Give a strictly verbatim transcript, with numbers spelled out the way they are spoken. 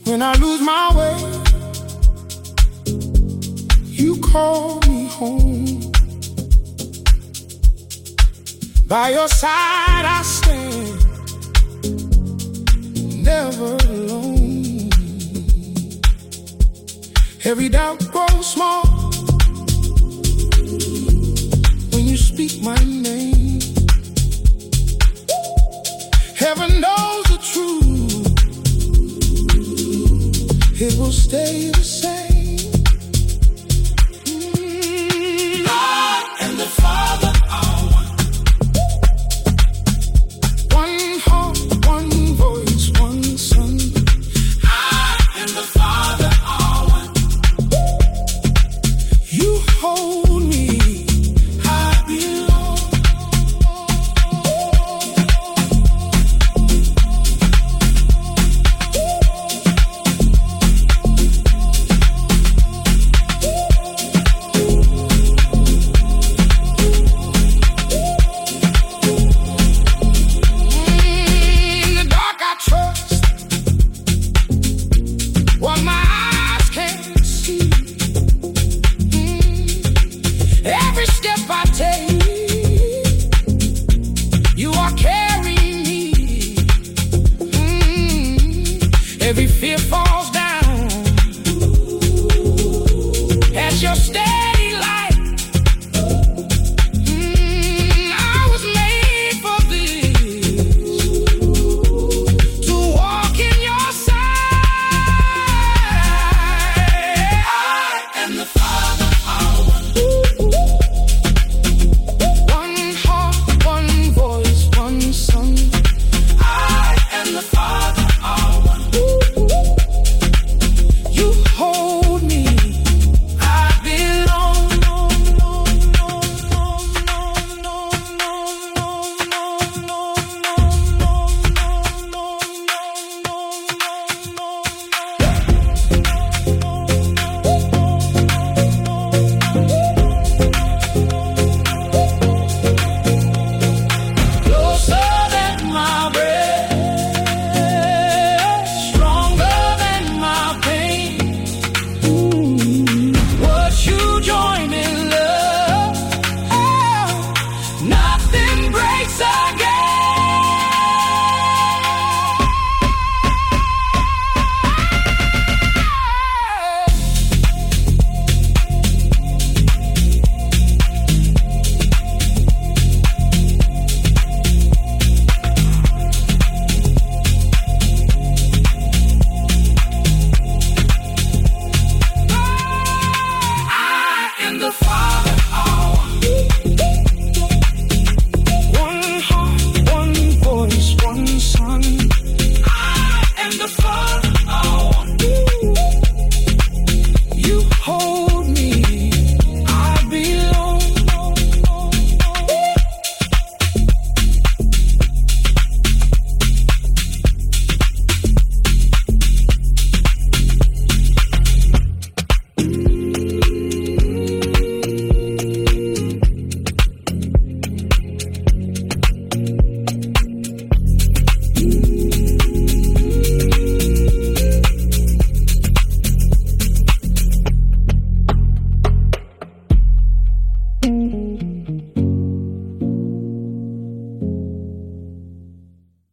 When I lose my way, you call me home. By your side I stand, never alone. Every doubt grows small when you speak my name. Heaven knows the truth, it will stay the same. Mm. God and the Father are one. One heart, one voice, one Son. I and the Father are one. You hold me, I belong. Every fear falls down as your step.